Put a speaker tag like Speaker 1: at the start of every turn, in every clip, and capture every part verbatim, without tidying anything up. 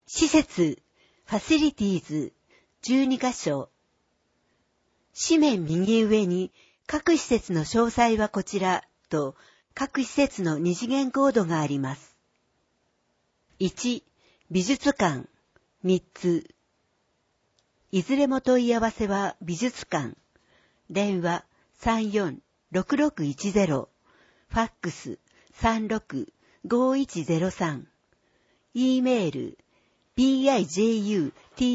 Speaker 1: 施設、ファシリティーズ、じゅうにかしょ。紙面右上に各施設の詳細はこちらと各施設の二次元コードがあります。いち、美術館、みっつ。いずれも問い合わせは美術館。電話 さんよんろくろくいちゼロ、ファックス さんろくごいちゼロさん、E メール ビジュ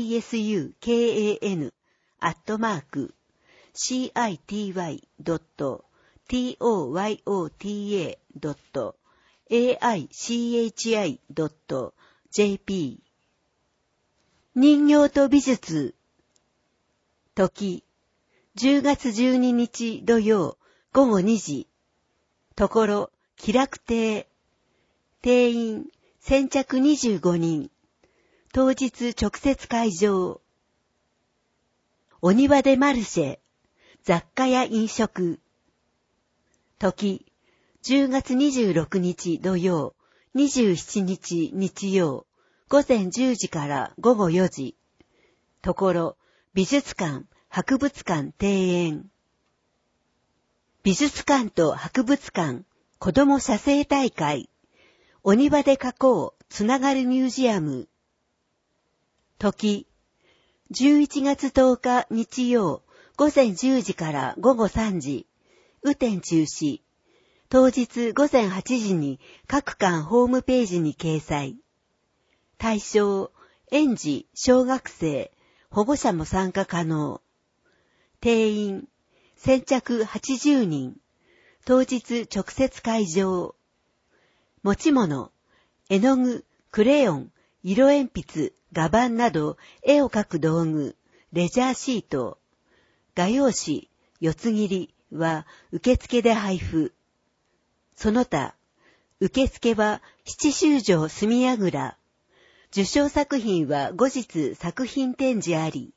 Speaker 1: ツカン アットマーク シーアイティーワイドットトヨタドットエーアイシーエイチアイドットジェーピー。 人形と美術。時じゅうがつじゅうににち土曜ごごにじ。ところ喜楽亭。定員先着にじゅうごにん。当日直接会場。お庭でマルシェ。雑貨や飲食。時じゅうがつにじゅうろくにち土曜にじゅうしちにち日曜午前じゅうじからごごよじ。ところ美術館博物館庭園。美術館と博物館子ども写生大会。お庭で描こうつながるミュージアム。時じゅういちがつとおか日曜午前じゅうじからごごさんじ。雨天中止。当日午前はちじに各館ホームページに掲載。対象園児、小学生、保護者も参加可能。定員先着はちじゅうにん。当日直接会場。持ち物絵の具、クレヨン、色鉛筆、画板など絵を描く道具、レジャーシート。画用紙、四つ切りは受付で配布。その他、受付は七宗城墨櫓。受賞作品は後日作品展示あり。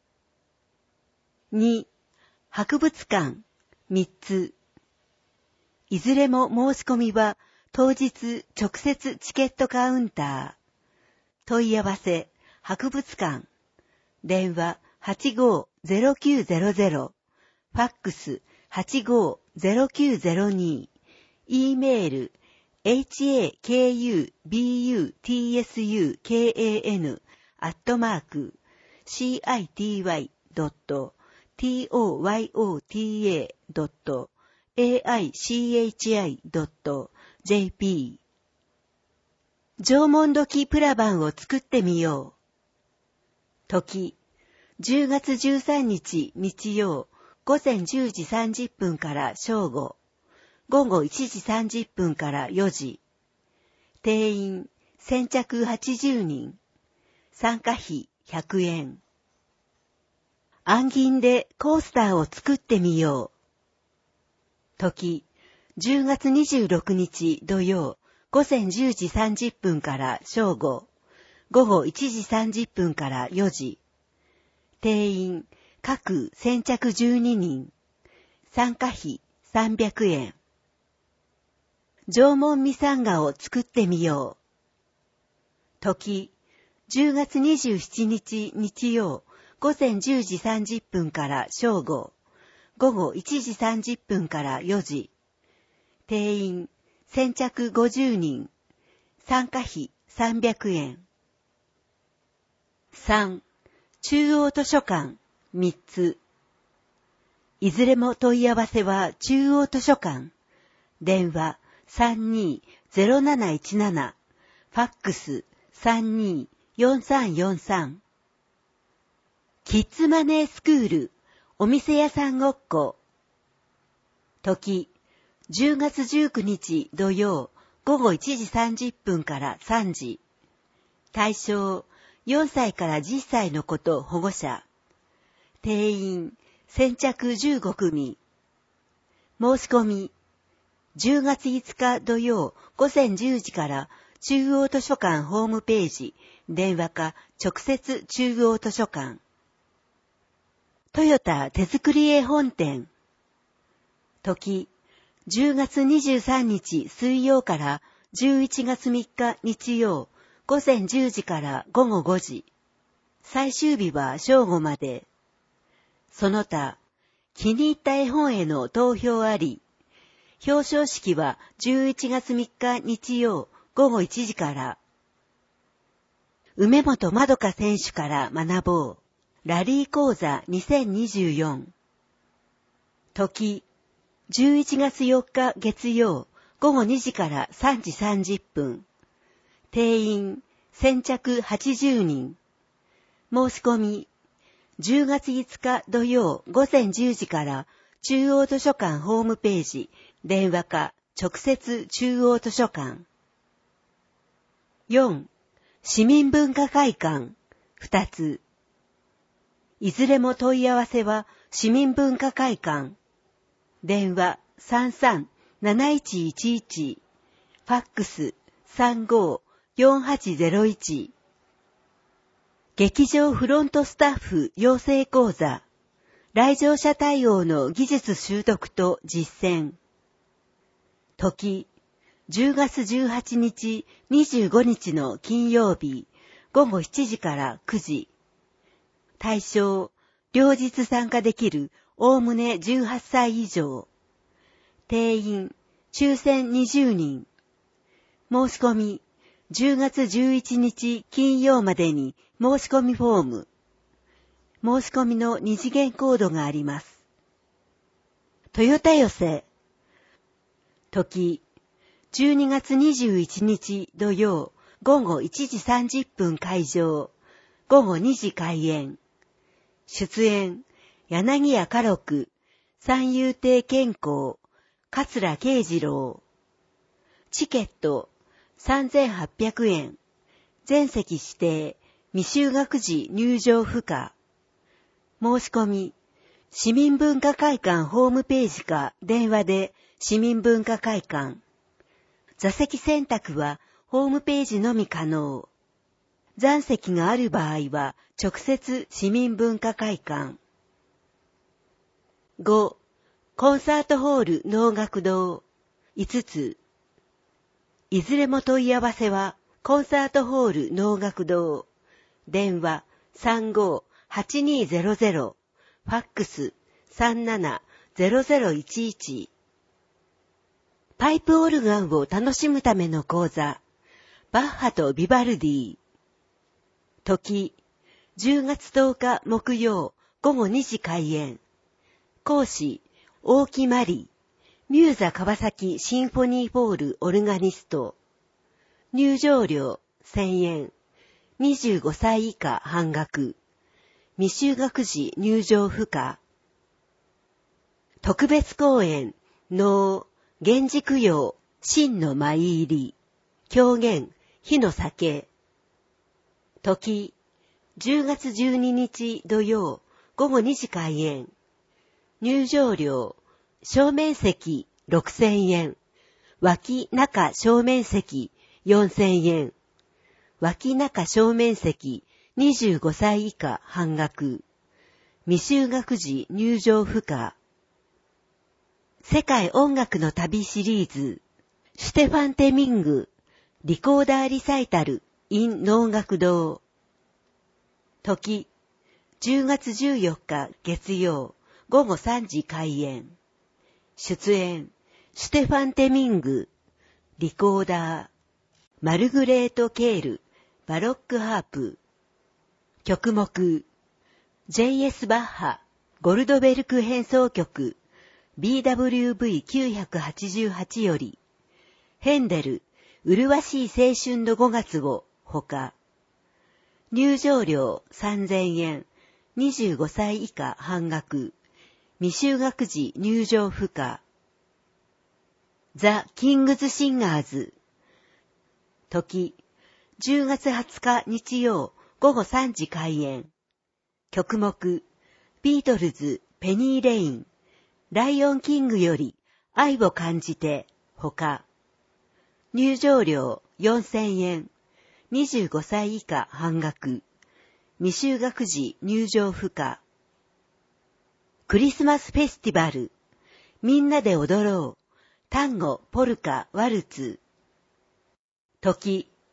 Speaker 1: に、博物館、みっつ。いずれも申し込みは当日直接チケットカウンター。問い合わせ、博物館。電話 はちごーゼロきゅうゼロゼロ、ファックス はちごーゼロきゅうゼロに、E メール エイチエーケーユービーユーティーエスユーケーエーエヌ アットマーク シーアイティーワイドットトヨタドットエーアイシーエイチアイドットジェーピー。縄文土プラ板を作ってみよう。時じゅうがつじゅうさんにち日曜午前じゅうじさんじゅっぷんから正午、午後いちじさんじゅっぷんからよじ。定員先着はちじゅうにん。参加費ひゃくえん。暗銀でコースターを作ってみよう。時じゅうがつにじゅうろくにち土曜午前じゅうじさんじゅっぷんから正午、午後いちじさんじゅっぷんからよじ。定員各先着じゅうににん。参加費さんびゃくえん。縄文ミサンガを作ってみよう。時じゅうがつにじゅうしちにち日曜午前じゅうじさんじゅっぷんから正午、午後いちじさんじゅっぷんからよじ。定員先着ごじゅうにん。参加費さんびゃくえん。さん、中央図書館みっつ。いずれも問い合わせは中央図書館。電話 さんにーゼロなないちなな、ファックス さんにーよんさんよんさん。キッズマネースクールお店屋さんごっこ。時じゅうがつじゅうくにち土曜午後いちじさんじゅっぷんからさんじ。対象よんさいからじゅっさいの子と保護者。定員先着じゅうごくみ。申し込みじゅうがついつか土曜午前じゅうじから中央図書館ホームページ、電話か直接中央図書館。トヨタ手作り絵本店。時じゅうがつにじゅうさんにち水曜からじゅういちがつみっか日曜午前じゅうじから午後ごじ。最終日は正午まで。その他、気に入った絵本への投票あり。表彰式はじゅういちがつみっか日曜午後いちじから。梅本まどか選手から学ぼう。ラリー講座にせんにじゅうよん。時、じゅういちがつよっか月曜午後にじからさんじさんじゅっぷん。定員先着はちじゅうにん。申し込み、じゅうがついつか土曜午前じゅうじから中央図書館ホームページ、電話か直接中央図書館。よん. 市民文化会館ふたつ。いずれも問い合わせは市民文化会館。電話 さんさんなないちいちいち。ファックス さんごよんはちゼロいち。劇場フロントスタッフ養成講座。来場者対応の技術習得と実践。時、じゅうがつじゅうはちにち、にじゅうごにちの金曜日、午後しちじからくじ。対象、両日参加できる、おおむねじゅうはっさい以上。定員、抽選にじゅうにん。申し込み、じゅうがつじゅういちにち金曜までに申し込みフォーム。申し込みの二次元コードがあります。トヨタ寄せ。時、じゅうにがつにじゅういちにち土曜、午後いちじさんじゅっぷん開場、午後にじ開演。出演、柳家家禄、三遊亭健康、桂慶次郎。チケット、さんぜんはっぴゃくえん。全席指定、未就学児入場不可。申し込み、市民文化会館ホームページか電話で市民文化会館。座席選択はホームページのみ可能。残席がある場合は直接市民文化会館。ご. コンサートホール能楽堂いつつ。いずれも問い合わせはコンサートホール能楽堂。電話 さんごはちにゼロゼロ。ファックス さんななゼロゼロいちいち。パイプオルガンを楽しむための講座。バッハとビバルディ。時、じゅうがつとおか木曜午後にじ開演。講師、大木真理。ミューザ川崎シンフォニーホールオルガニスト。入場料せんえん。にじゅうごさい以下半額。未就学児入場不可。特別公演、能、源氏供養、真の舞入り。狂言、火の酒。時、じゅうがつじゅうににち土曜、午後にじ開演。入場料、正面席ろくせんえん。脇中正面席よんせんえん。脇中正面席にじゅうごさい以下半額。未就学児入場不可。世界音楽の旅シリーズ、シュテファン・テミング、リコーダーリサイタル in 能楽堂。時、じゅうがつじゅうよっか月曜、午後さんじ開演。出演、シュテファン・テミング、リコーダー、マルグレート・ケール、バロックハープ。曲目、ジェイエス バッハ、ゴルドベルク変奏曲、ビーダブリューブイきゅうひゃくはちじゅうはち より、ヘンデル、麗しい青春のごがつを、ほか。入場料さんぜんえん、にじゅうごさい以下半額、未就学児入場不可。ザ・キングズ・シンガーズ。時、じゅうがつはつか日曜、午後さんじ開演。曲目、ビートルズ、ペニー・レイン、ライオン・キングより愛を感じて、ほか。入場料よんせんえん、にじゅうごさい以下半額、未就学児入場不可。クリスマスフェスティバル、みんなで踊ろう、タンゴ、ポルカ、ワルツ。時、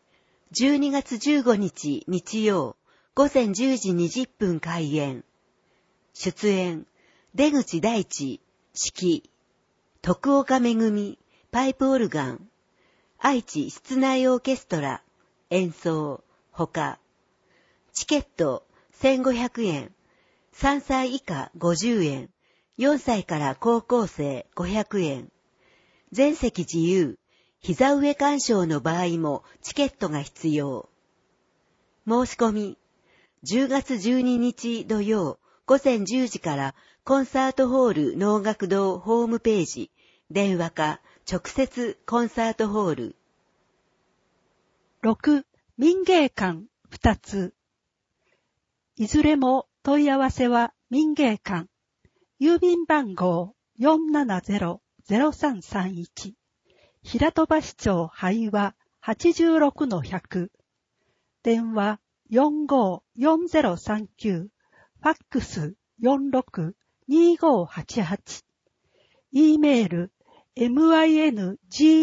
Speaker 1: じゅうにがつじゅうごにち日曜、午前じゅうじにじゅっぷん開演。出演、出口大地、指揮、徳岡めぐみ、パイプオルガン、愛知室内オーケストラ、演奏、ほか。チケット、せんごひゃくえん、さんさい以下ごじゅうえん、よんさいから高校生ごひゃくえん。全席自由、膝上鑑賞の場合もチケットが必要。申し込み、じゅうがつじゅうににち土曜午前じゅうじからコンサートホール能楽堂ホームページ、電話か直接コンサートホール。
Speaker 2: ろく. 民芸館ふたつ。いずれも問い合わせは民芸館。郵便番号 よんななゼロ ゼロさんさんいち。平戸橋町灰和 はちじゅうろくのひゃく。電話 よんごーよんゼロさんきゅう。ファックス よんろく にーごーはちはち。E メール mingeikan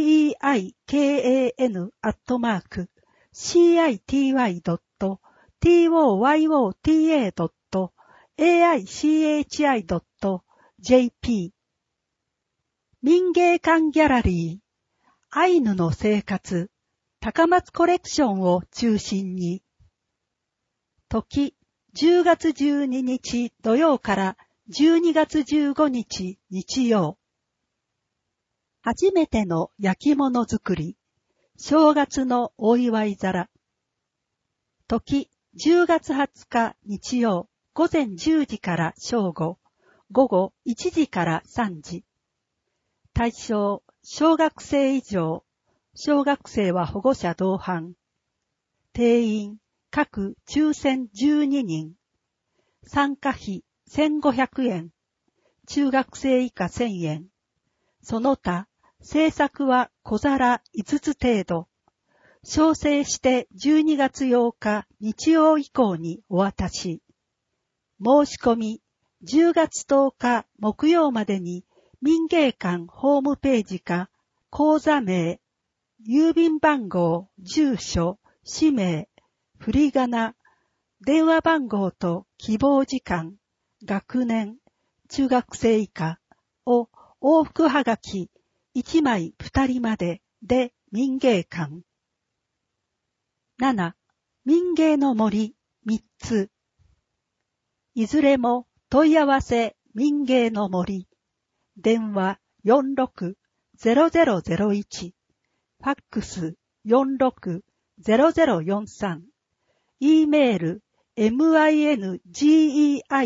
Speaker 2: アットマーク シーアイティーワイドットトヨタ ドット エーアイシーエイチアイ ドット ジェーピー 民芸館ギャラリーアイヌの生活高松コレクションを中心に時じゅうがつじゅうににち土曜からじゅうにがつじゅうごにち日曜。初めての焼き物作り正月のお祝い皿。時じゅうがつはつか日曜午前じゅうじから正午、午後いちじからさんじ。対象小学生以上、小学生は保護者同伴。定員各抽選じゅうににん。参加費せんごひゃくえん。中学生以下せんえん。その他、制作は小皿いつつ程度。詳細してじゅうにがつようか日曜以降にお渡し。申し込みじゅうがつとおか木曜までに民芸館ホームページか口座名、郵便番号、住所、氏名、振り仮名、電話番号と希望時間、学年、中学生以下を往復はがきいちまいふたりまでで民芸館。なな. 民芸の森みっつ。いずれも問い合わせ民芸の森。電話 よんろくゼロゼロゼロいち。ファックス よんろくゼロゼロよんさん。E メール mingeinomori ア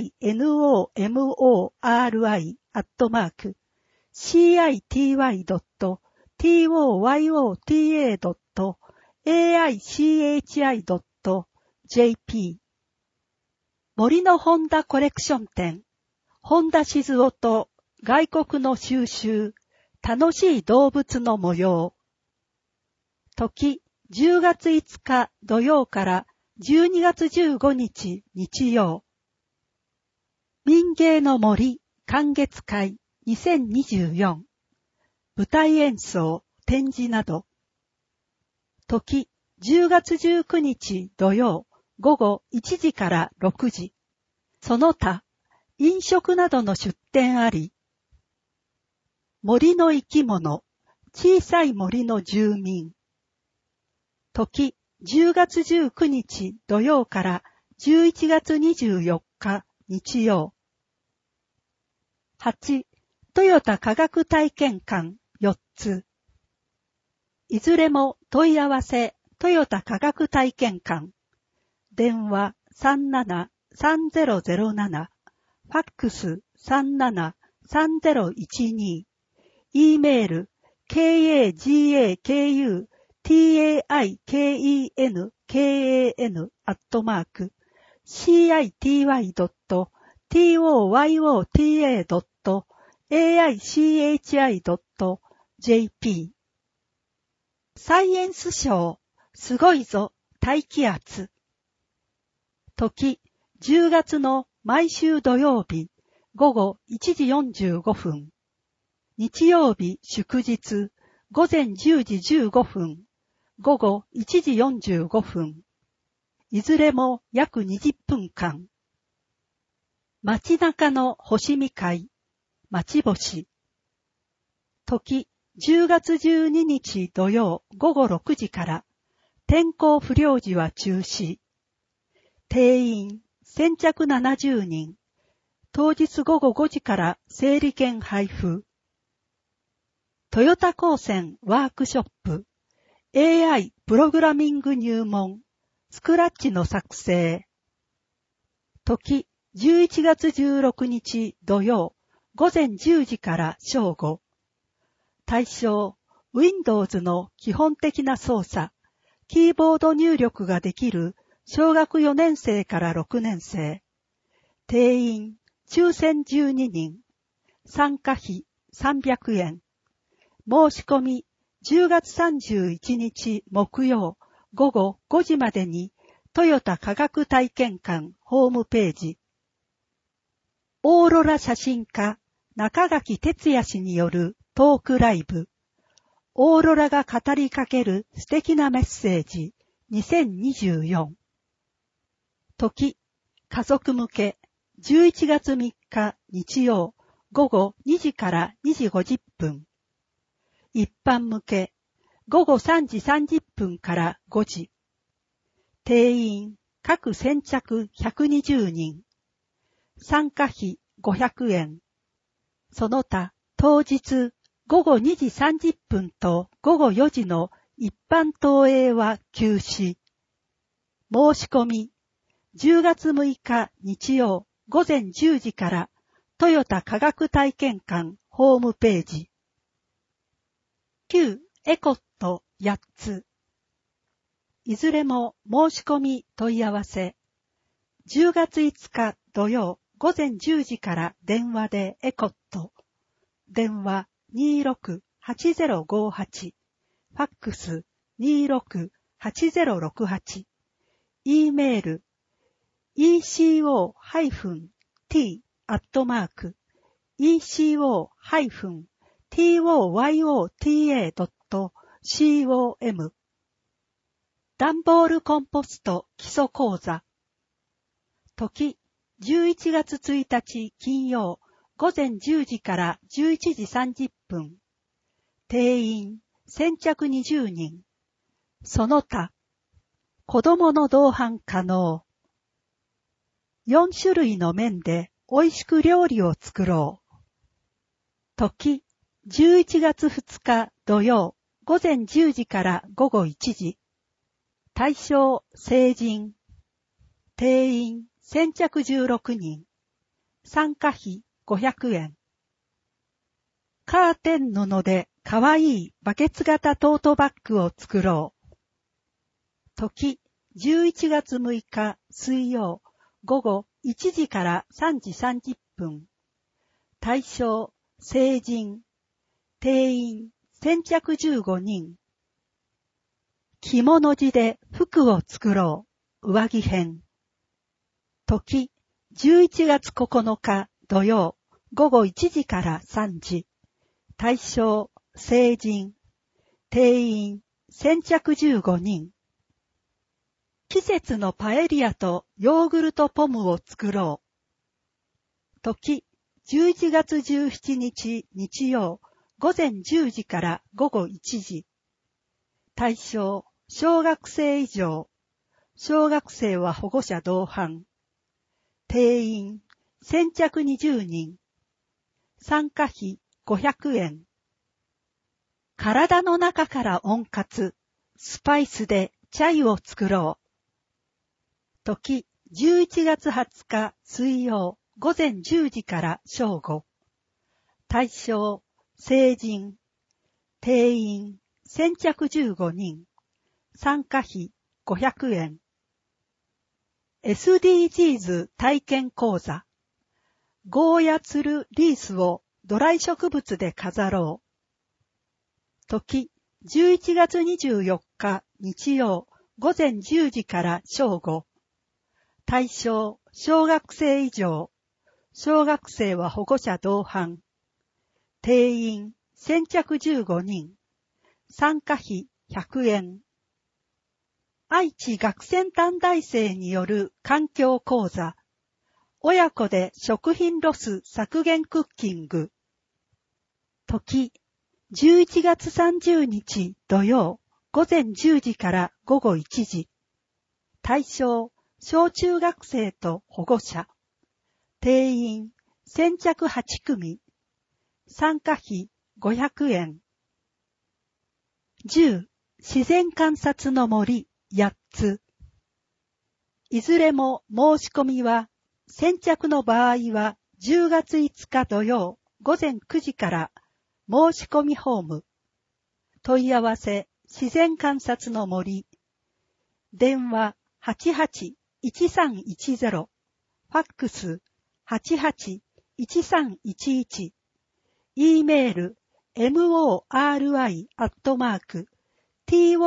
Speaker 2: ットマーク シーアイティーワイドットトヨタ ドット エーアイシーエイチアイ ドット ジェーピー 森の本田コレクション展本田静雄と外国の収集楽しい動物の模様時じゅうがついつか土曜からじゅうにがつじゅうごにち日曜民芸の森観月会にせんにじゅうよん舞台演奏展示など時じゅうがつじゅうくにち土曜午後いちじからろくじその他飲食などの出店あり森の生き物小さい森の住民時じゅうがつじゅうくにち土曜からじゅういちがつにじゅうよっか日曜はち. トヨタ科学体験館よっついずれも問い合わせトヨタ科学体験館電話 さんななさんゼロゼロなな ファックス さんななさんゼロいちに E メール ケーエージーエーケーユーティーエーアイケーイーエヌケーエーエヌ アットマーク シーアイティーワイドットトヨタ ドット エーアイシーエイチアイ ドット ジェーピー サイエンスショーすごいぞ大気圧時じゅうがつの毎週土曜日午後いちじよんじゅうごふん日曜日祝日午前じゅうじじゅうごふん午後いちじよんじゅうごふん。いずれも約にじゅっぷんかん。街中の星見会、街星。時、じゅうがつじゅうににち土曜午後ろくじから、天候不良時は中止。定員、先着ななじゅうにん。当日午後ごじから整理券配布。トヨタ高専ワークショップ、エーアイ プログラミング入門、スクラッチの作成。時、じゅういちがつじゅうろくにち土曜、午前じゅうじから正午。対象、Windows の基本的な操作、キーボード入力ができる小学よねんせいからろくねんせい。定員、抽選じゅうににん。参加費さんびゃくえん。申し込み、じゅうがつさんじゅういちにち木曜午後ごじまでにトヨタ科学体験館ホームページ。オーロラ写真家中垣哲也氏によるトークライブ。オーロラが語りかける素敵なメッセージにせんにじゅうよん。時、家族向けじゅういちがつみっか日曜午後にじからにじごじゅっぷん。一般向け、午後さんじさんじゅっぷんからごじ。定員、各先着ひゃくにじゅうにん。参加費ごひゃくえん。その他、当日、午後にじさんじゅっぷんと午後よじの一般投影は休止。申し込み、じゅうがつむいか日曜午前じゅうじからトヨタ科学体験館ホームページ。旧エコットやっつ。いずれも申し込み問い合わせ。じゅうがついつか土曜午前じゅうじから電話でエコット。電話 にーろくはちゼロごはち。ファックス にーろくはちゼロろくはち。E メール イーシーオー ティー アットマーク イーシーオー トヨタ ドット コム 段ボールコンポスト基礎講座。時、じゅういちがつついたち金曜午前じゅうじからじゅういちじさんじゅっぷん。定員、先着にじゅうにん。その他、子供の同伴可能。よんしゅるいの麺で美味しく料理を作ろう。時、じゅういちがつふつか土曜午前じゅうじから午後いちじ。対象、成人。定員、先着じゅうろくにん。参加費ごひゃくえん。カーテン布でかわいいバケツ型トートバッグを作ろう。時、じゅういちがつむいか水曜午後いちじからさんじさんじゅっぷん。対象、成人。定員、先着じゅうごにん。着物地で服を作ろう。上着編。時、じゅういちがつここのか土曜午後いちじからさんじ。対象、成人。定員、先着じゅうごにん。季節のパエリアとヨーグルトポムを作ろう。時、じゅういちがつじゅうしちにち日曜午前じゅうじから午後いちじ。対象、小学生以上。小学生は保護者同伴。定員、先着にじゅうにん。参加費ごひゃくえん。体の中から温活、スパイスでチャイを作ろう。時、じゅういちがつはつか水曜午前じゅうじから正午。対象、成人。定員、先着じゅうごにん。参加費ごひゃくえん。エスディージーズ 体験講座。ゴーヤツルリースをドライ植物で飾ろう。時、じゅういちがつにじゅうよっか日曜午前じゅうじから正午。対象、小学生以上。小学生は保護者同伴。定員、先着じゅうごにん。参加費ひゃくえん。 愛知学先短大生による環境講座、親子で食品ロス削減クッキング。時、じゅういちがつさんじゅうにち土曜、午前じゅうじから午後いちじ。対象、小中学生と保護者。定員、先着はちくみ。参加費ごひゃくえん。じゅう、自然観察の森やっつ。いずれも申し込みは、先着の場合はじゅうがついつか土曜午前くじから申し込みフォーム。問い合わせ、自然観察の森。電話 はちはちいちさんいちゼロ。ファックス はちはちいちさんいちいち。e メール モーアールアイ アットマーク トヨ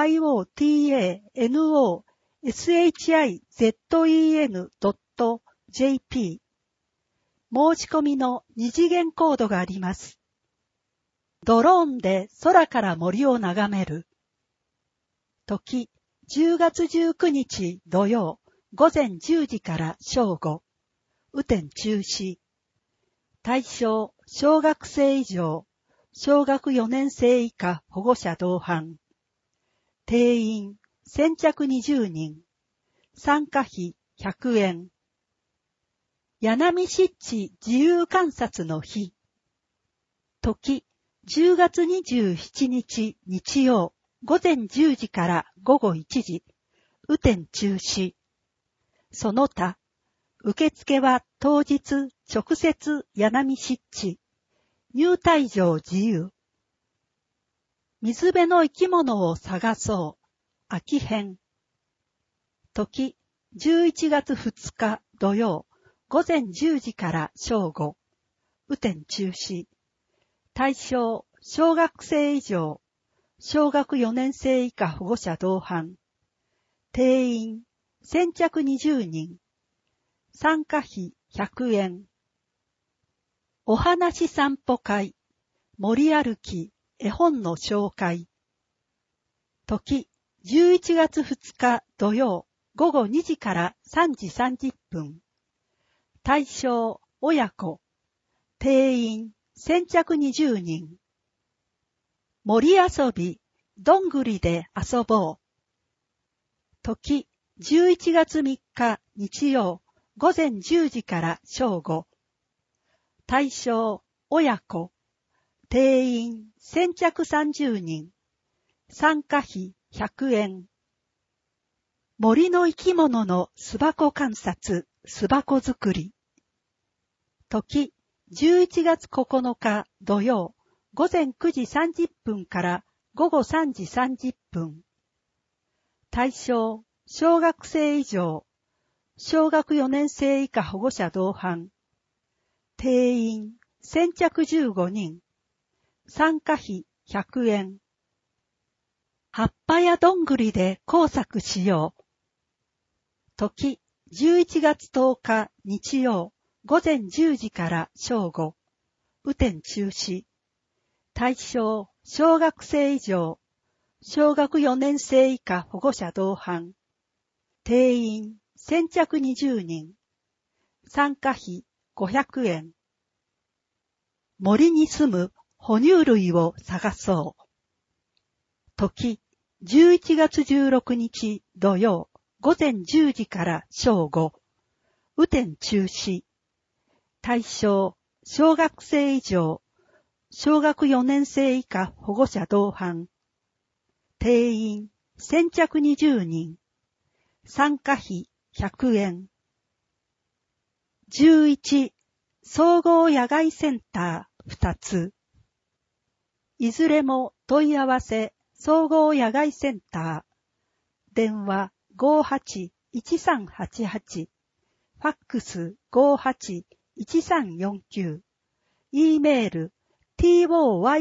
Speaker 2: タノー ドット ジェーピー。申し込みの二次元コードがあります。ドローンで空から森を眺める。時、じゅうがつじゅうくにち土曜、午前じゅうじから正午。雨天中止。対象、小学生以上、小学よねん生以下保護者同伴。定員、先着にじゅうにん。参加費ひゃくえん。柳見湿地自由観察の日。時、じゅうがつにじゅうしちにち日曜、午前じゅうじから午後いちじ。雨天中止。その他、受付は当日直接柳見湿地。入退場自由。水辺の生き物を探そう。秋編。時、じゅういちがつふつか土曜、午前じゅうじから正午。雨天中止。対象、小学生以上、小学よねん生以下保護者同伴。定員、先着にじゅうにん。参加費ひゃくえん。お話散歩会、森歩き、絵本の紹介。時、じゅういちがつふつか土曜、午後にじからさんじさんじゅっぷん。対象、親子。定員、先着にじゅうにん。森遊び、どんぐりで遊ぼう。時、じゅういちがつみっか日曜、午前じゅうじから正午。対象、親子。定員、先着さんじゅうにん。参加費ひゃくえん。森の生き物の巣箱観察、巣箱作り。時、じゅういちがつここのか土曜、午前くじさんじゅっぷんから午後さんじさんじゅっぷん。対象、小学生以上、小学よねん生以下保護者同伴。定員、先着じゅうごにん。参加費ひゃくえん。葉っぱやどんぐりで工作しよう。時、じゅういちがつとおか日曜、午前じゅうじから正午。雨天中止。対象、小学生以上、小学よねん生以下保護者同伴。定員、先着にじゅうにん。参加費ごひゃくえん。森に住む哺乳類を探そう。時、じゅういちがつじゅうろくにち土曜、午前じゅうじから正午。雨天中止。対象、小学生以上、小学よねん生以下保護者同伴。定員、先着にじゅうにん。参加費ひゃくえん。じゅういち、総合野外センターふたつ。いずれも問い合わせ、総合野外センター。電話 ごーはちいちさんはちはち。ファックス ごーはちいちさんよんきゅう。e メール トヨタ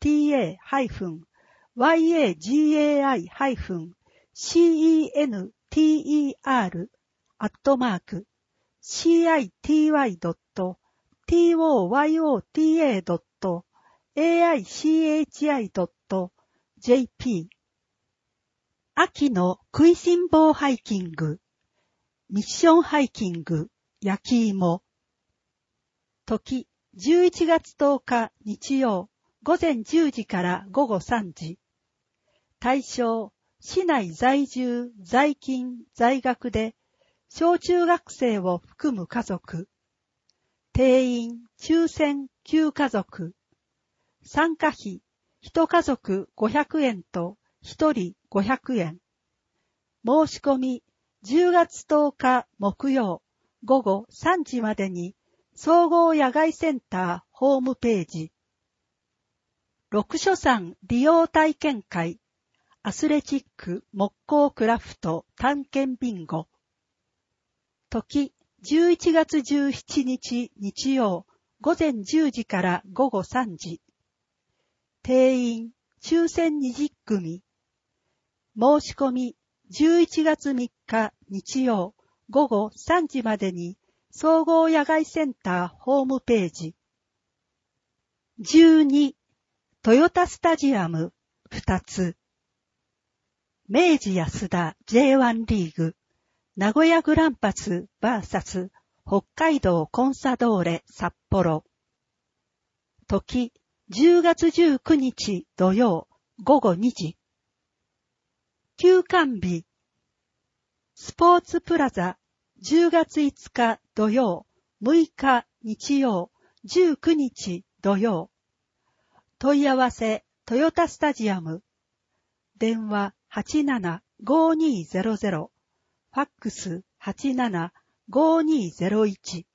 Speaker 2: ヤガイ アットマーク シーアイティーワイ ドット トヨタ ドット エーアイシーエイチアイ ドット ジェーピー秋の食いしん坊ハイキング、ミッションハイキング、焼き芋。時、じゅういちがつとおか日曜、午前じゅうじから午後さんじ。対象、市内在住、在勤、在学で、小中学生を含む家族。定員、抽選、きゅうかぞく。参加費、いち家族ごひゃくえんとひとりごひゃくえん。申し込み、じゅうがつとおか木曜、午後さんじまでに、総合野外センターホームページ。六所山利用体験会、アスレチック木工クラフト探検ビンゴ。時、じゅういちがつじゅうしちにち日曜、午前じゅうじから午後さんじ。定員、抽選にじゅっくみ。申し込み、じゅういちがつみっか日曜、午後さんじまでに、総合野外センターホームページ。じゅうに、トヨタスタジアムふたつ。明治安田 ジェイワン リーグ、名古屋グランパス ブイエス 北海道コンサドーレ札幌。時、じゅうがつじゅうくにち土曜、午後にじ。休館日、スポーツプラザ、じゅうがついつか土曜、むいか日曜、じゅうくにち土曜。問い合わせ、トヨタスタジアム。電話 はちななごーにーぜろぜろ、ファックス はちななごーにーぜろいち。